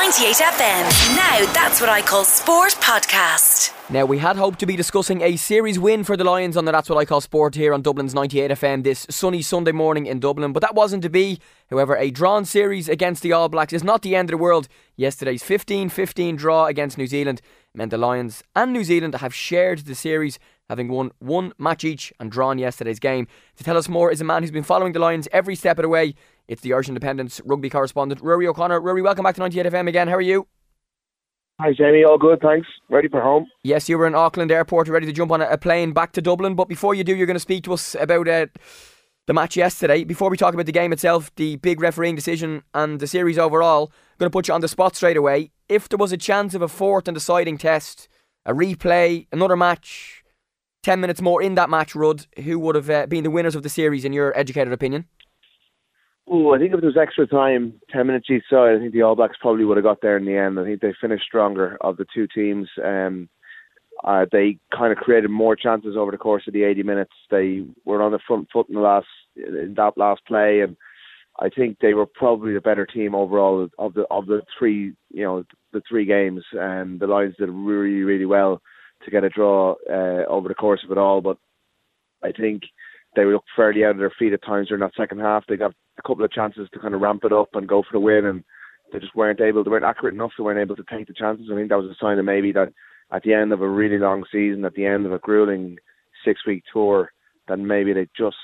98 FM. Now that's what I call sport podcast. Now, we had hoped to be discussing a series win for the Lions on the That's What I Call Sport here on Dublin's 98 FM this sunny Sunday morning in Dublin, but that wasn't to be. However, a drawn series against the All Blacks is not the end of the world. Yesterday's 15-15 draw against New Zealand meant the Lions and New Zealand have shared the series, having won one match each and drawn yesterday's game. To tell us more is a man who's been following the Lions every step of the way. It's the Irish Independent's rugby correspondent, Rory O'Connor. Rory, welcome back to 98 FM again. How are you? Hi Jamie, all good, thanks. Ready for home? Yes, you were in Auckland Airport, ready to jump on a plane back to Dublin. But before you do, you're going to speak to us about the match yesterday. Before we talk about the game itself, the big refereeing decision and the series overall, I'm going to put you on the spot straight away. If there was a chance of a fourth and deciding test, a replay, another match, 10 minutes more in that match, Rudd, who would have been the winners of the series in your educated opinion? Oh, I think if there was extra time, 10 minutes each side, I think the All Blacks probably would have got there in the end. I think they finished stronger of the two teams. They kind of created more chances over the course of the 80 minutes. They were on the front foot in that last play, and I think they were probably the better team overall of the three, the three games. And the Lions did really, really well to get a draw over the course of it all. But I think they looked fairly out of their feet at times during that second half. They got a couple of chances to kind of ramp it up and go for the win, and they just weren't accurate enough. They weren't able to take the chances. I think that was a sign of maybe that at the end of a really long season, at the end of a grueling 6-week tour, that maybe they just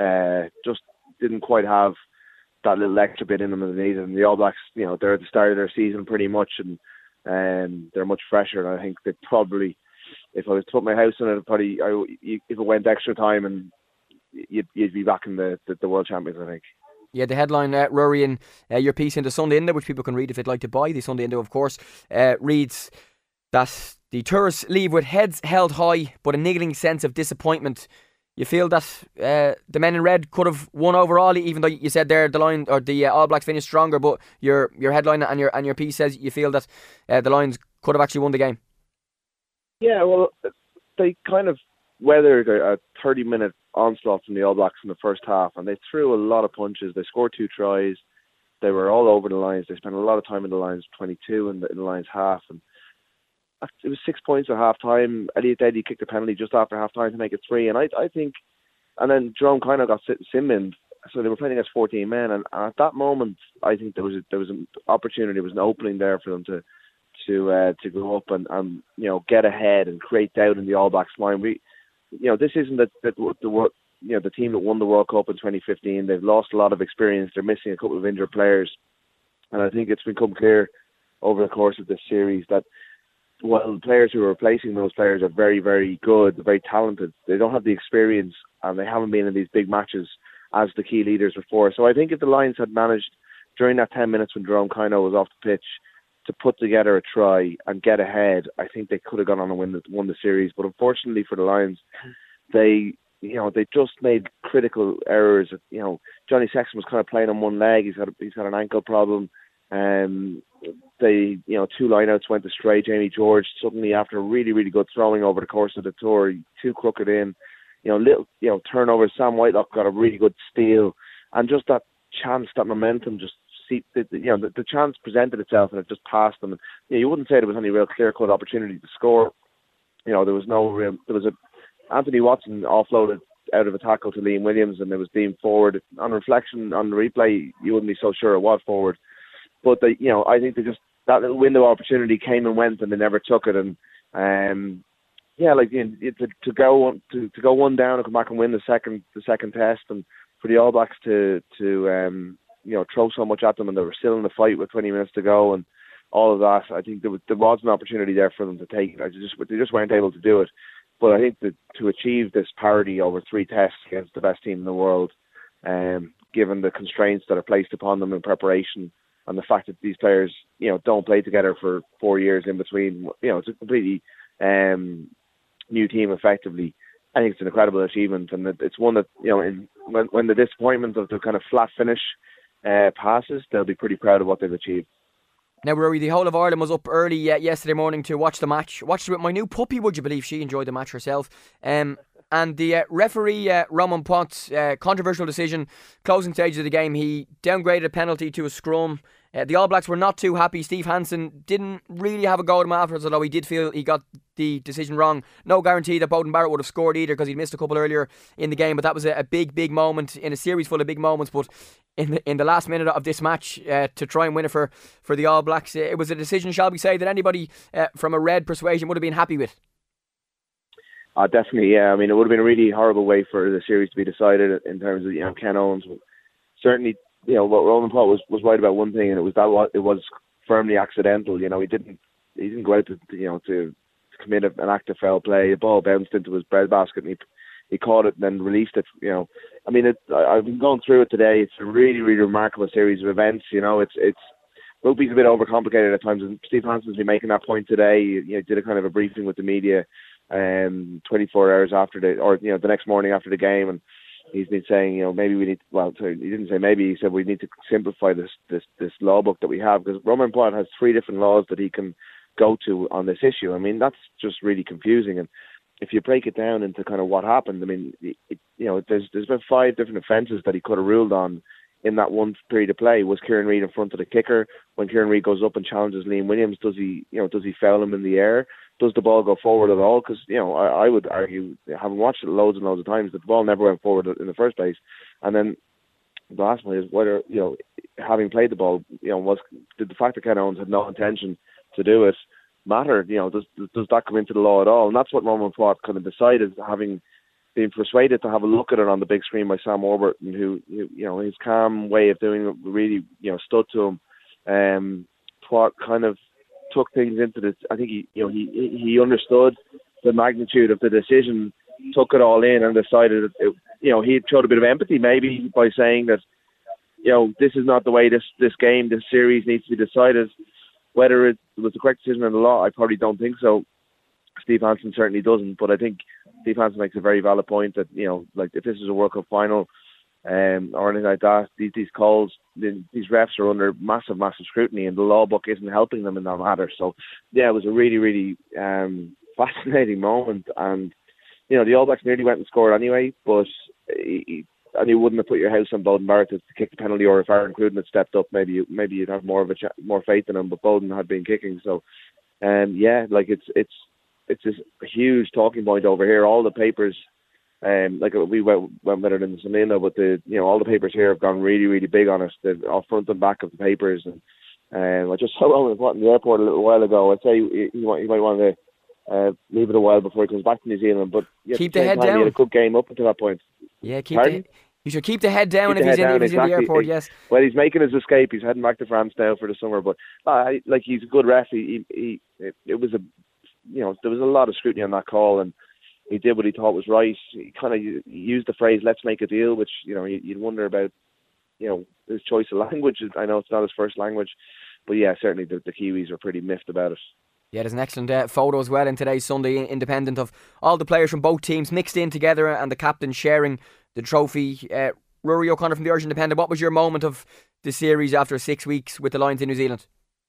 didn't quite have that little extra bit in them that they needed. And the All Blacks, they're at the start of their season pretty much, and they're much fresher. And I think they probably, if I was to put my house on it, if it went extra time, and you'd be back in the world champions, I think. Yeah, the headline, Rory, in your piece in the Sunday Indo, which people can read if they'd like to buy the Sunday Indo, of course, reads that the tourists leave with heads held high, but a niggling sense of disappointment. You feel that the men in red could have won overall, even though you said there the All Blacks finished stronger, but your headline and your piece says you feel that the Lions could have actually won the game. Yeah, well, they kind of weathered a 30-minute onslaught from the All Blacks in the first half, and they threw a lot of punches. They scored 2 tries. They were all over the Lions. They spent a lot of time in the Lions, 22 in the Lions half, and it was 6 points at half time. Elliot Eddy kicked a penalty just after half time to make it 3, and I think, and then Jerome kind of got sim-inned, so they were playing against 14 men, and at that moment I think there was an opportunity, there was an opening there for them to go up and get ahead and create doubt in the All Blacks mind. This isn't the team that won the World Cup in 2015. They've lost a lot of experience. They're missing a couple of injured players, and I think it's become clear over the course of this series that while the players who are replacing those players are very, very good, very talented, they don't have the experience, and they haven't been in these big matches as the key leaders before. So I think if the Lions had managed during that 10 minutes when Jerome Kino was off the pitch to put together a try and get ahead, I think they could have gone on and won the series. But unfortunately for the Lions, they just made critical errors. Johnny Sexton was kind of playing on one leg. He's got an ankle problem. They 2 lineouts went astray. Jamie George suddenly, after a really, really good throwing over the course of the tour, too crooked in. Little turnovers. Sam Whitelock got a really good steal, and just that chance, that momentum, just the chance presented itself and it just passed them. You wouldn't say there was any real clear-cut opportunity to score. There was Anthony Watson offloaded out of a tackle to Liam Williams, and there was Dean forward. On reflection, on the replay, you wouldn't be so sure it was forward. But I think that little window of opportunity came and went, and they never took it. And to go one down and come back and win the second test, and for the All Blacks to throw so much at them, and they were still in the fight with 20 minutes to go, and all of that. I think there was an opportunity there for them to take it. They just weren't able to do it. But I think that to achieve this parity over 3 tests against the best team in the world, given the constraints that are placed upon them in preparation, and the fact that these players, don't play together for 4 years in between, it's a completely new team effectively. I think it's an incredible achievement, and it's one that, when the disappointment of the kind of flat finish passes, they'll be pretty proud of what they've achieved. Now, Rory, the whole of Ireland was up early yesterday morning to watch the match. Watched it with my new puppy, would you believe? She enjoyed the match herself. And the referee, Romain Pont's controversial decision, closing stage of the game, he downgraded a penalty to a scrum. The All Blacks were not too happy. Steve Hansen didn't really have a go at him afterwards, although he did feel he got the decision wrong. No guarantee that Beauden Barrett would have scored either, because he'd missed a couple earlier in the game, but that was a big moment in a series full of big moments. But in the last minute of this match, to try and win it for the All Blacks, it was a decision, shall we say, that anybody from a red persuasion would have been happy with. Definitely, yeah. I mean, it would have been a really horrible way for the series to be decided in terms of, Ken Owens. Certainly, what Roman Platt was right about one thing, and it was that it was firmly accidental. He didn't go out to commit an act of foul play. The ball bounced into his breadbasket, and he caught it and then released it. I mean, I've been going through it today. It's a really, really remarkable series of events. It's rugby's a bit overcomplicated at times, and Steve Hansen's been making that point today. He did a kind of a briefing with the media 24 hours after the next morning after the game, and he's been saying, maybe we need. Well, sorry, he didn't say maybe. He said we need to simplify this law book that we have, because Roman Platt has 3 different laws that he can go to on this issue. I mean, that's just really confusing. And if you break it down into kind of what happened, I mean, there's been 5 different offences that he could have ruled on in that one period of play. Was Kieran Reid in front of the kicker? When Kieran Reid goes up and challenges Liam Williams, does he foul him in the air? Does the ball go forward at all? Because I would argue, having watched it loads and loads of times, that the ball never went forward in the first place. And then the last one is whether having played the ball, did the fact that Ken Owens had no intention to do it matter? Does that come into the law at all? And that's what Roman Platt kind of decided, having been persuaded to have a look at it on the big screen by Sam Warburton, who his calm way of doing it really stood to him. Platt kind of took things into this. I think he understood the magnitude of the decision, took it all in, and decided that he showed a bit of empathy maybe by saying that this is not the way this series needs to be decided. Whether it was the correct decision in the law, I probably don't think so. Steve Hansen certainly doesn't, but I think Steve Hansen makes a very valid point that like if this is a World Cup final or anything like that, these calls, these refs are under massive scrutiny, and the law book isn't helping them in that matter. So yeah, it was a really, really fascinating moment, and the All Blacks nearly went and scored anyway, but and you wouldn't have put your house on Beauden Barrett to kick the penalty, or if Aaron Cruden had stepped up, maybe you'd have more faith in him. But Beauden had been kicking, so like it's this huge talking point over here. All the papers, like we went better than Selena, but all the papers here have gone really, really big on us. The off front and back of the papers, and I just saw Roman Platt in the airport a little while ago. I'd say he might want to leave it a while before he comes back to New Zealand. But keep the head down. He had a good game up until that point. Yeah, you should keep the head down if he's in the airport. Yes. Well, he's making his escape. He's heading back to France now for the summer. But he's a good ref. It was there was a lot of scrutiny on that call, and he did what he thought was right. He kind of used the phrase "let's make a deal," which you'd wonder about his choice of language. I know it's not his first language, but yeah, certainly the Kiwis are pretty miffed about it. Yeah, there's an excellent photo as well in today's Sunday Independent of all the players from both teams mixed in together, and the captain sharing the trophy. Rory O'Connor from the Irish Independent, what was your moment of the series after 6 weeks with the Lions in New Zealand?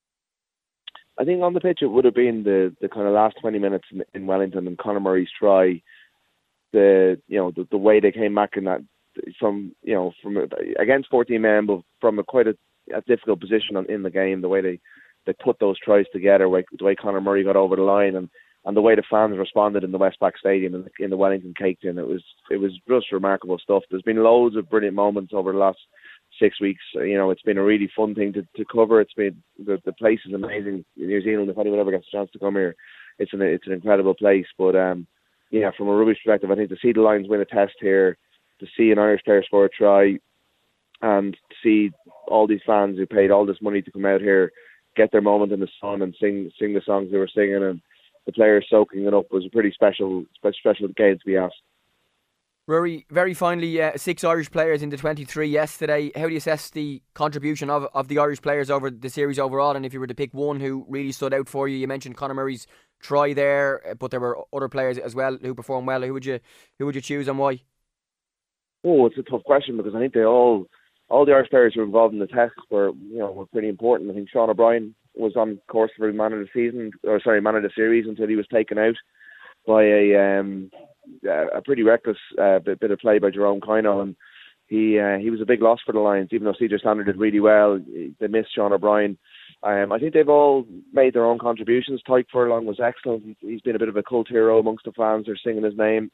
I think on the pitch it would have been the kind of last 20 minutes in Wellington, and Conor Murray's try. The way they came back in that from against 14 men, but from quite a difficult position in the game. The way they put those tries together, the way Conor Murray got over the line, and the way the fans responded in the Westpac Stadium and in the Wellington Cake Tin, it was just remarkable stuff. There's been loads of brilliant moments over the last 6 weeks. It's been a really fun thing to cover. It's been the place is amazing in New Zealand. If anyone ever gets a chance to come here, it's an incredible place. But from a rugby perspective, I think to see the Lions win a test here, to see an Irish player score a try, and to see all these fans who paid all this money to come out here get their moment in the sun and sing the songs they were singing, and the players soaking it up, was a pretty special game to be asked. Rory, very finally, 6 Irish players in the 23 yesterday. How do you assess the contribution of the Irish players over the series overall? And if you were to pick one who really stood out for you, you mentioned Conor Murray's try there, but there were other players as well who performed well. Who would you choose and why? Oh, it's a tough question, because I think all the Irish players who were involved in the test were pretty important. I think Sean O'Brien was on course for man of the series until he was taken out by a pretty reckless bit of play by Jerome Kino, and he was a big loss for the Lions, even though CJ Slander did really well. They missed Sean O'Brien. I think they've all made their own contributions. Tyke Furlong was excellent. He's been a bit of a cult hero amongst the fans. They're singing his name.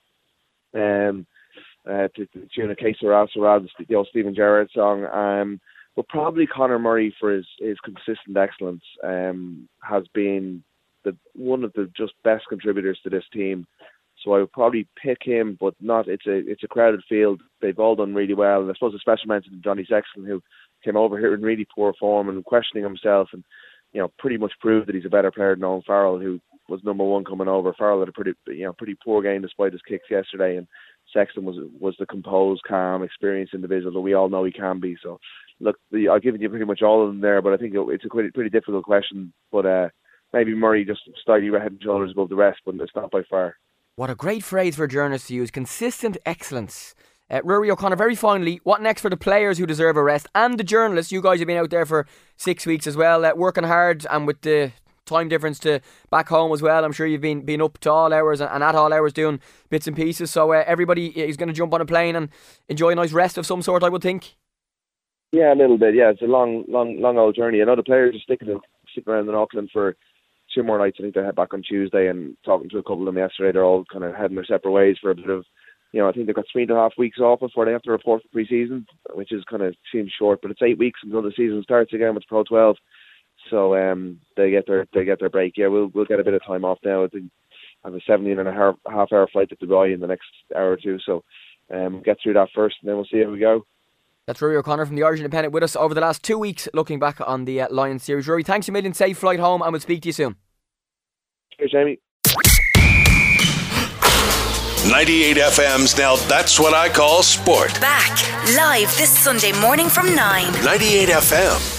To the tune of Que Sera, the old Stephen Gerrard song. But probably Conor Murray, for his consistent excellence, has been one of the just best contributors to this team. So I would probably pick him, but not. It's a crowded field. They've all done really well, and I suppose a special mention to Johnny Sexton, who came over here in really poor form and questioning himself, and pretty much proved that he's a better player than Owen Farrell, who was number one coming over. Farrell had a pretty poor game despite his kicks yesterday, and Sexton was the composed, calm, experienced individual that we all know he can be. So, look, I've given you pretty much all of them there, but I think it's a pretty difficult question. But maybe Murray just slightly head and shoulders above the rest, but it's not by far. What a great phrase for a journalist to use. Consistent excellence. Rory O'Connor, very finally, what next for the players who deserve a rest and the journalists? You guys have been out there for 6 weeks as well, working hard, and with the time difference to back home as well. I'm sure you've been up to all hours and at all hours doing bits and pieces. So everybody is going to jump on a plane and enjoy a nice rest of some sort, I would think. Yeah, a little bit. Yeah, it's a long old journey. I know the players are sticking around in Auckland for 2 more nights. I think they head back on Tuesday, and talking to a couple of them yesterday, they're all kind of heading their separate ways for a bit of, I think they've got 3.5 weeks off before they have to report for pre-season, which is kind of seems short, but it's 8 weeks until the season starts again with Pro 12. So they get their break. Yeah, we'll get a bit of time off now. I think I have a 17.5 hour flight to Dubai in the next hour or two. So get through that first, and then we'll see how we go. That's Rory O'Connor from the Irish Independent with us over the last 2 weeks, looking back on the Lions series. Rory, thanks a million. Safe flight home, and we'll speak to you soon. Cheers, Jamie. 98 FM's Now That's What I Call Sport. Back live this Sunday morning from 9. 98 FM.